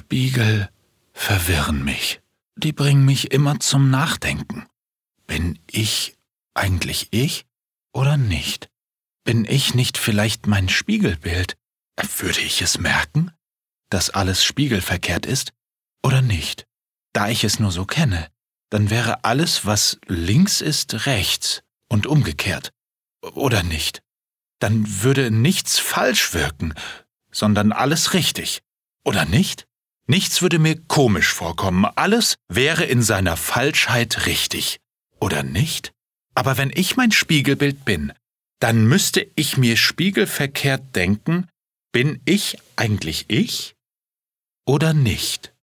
Spiegel verwirren mich. Die bringen mich immer zum Nachdenken. Bin ich eigentlich ich oder nicht? Bin ich nicht vielleicht mein Spiegelbild? Würde ich es merken, dass alles spiegelverkehrt ist oder nicht? Da ich es nur so kenne, dann wäre alles, was links ist, rechts und umgekehrt. Oder nicht? Dann würde nichts falsch wirken, sondern alles richtig. Oder nicht? Nichts würde mir komisch vorkommen, alles wäre in seiner Falschheit richtig. Oder nicht? Aber wenn ich mein Spiegelbild bin, dann müsste ich mir spiegelverkehrt denken, bin ich eigentlich ich oder nicht?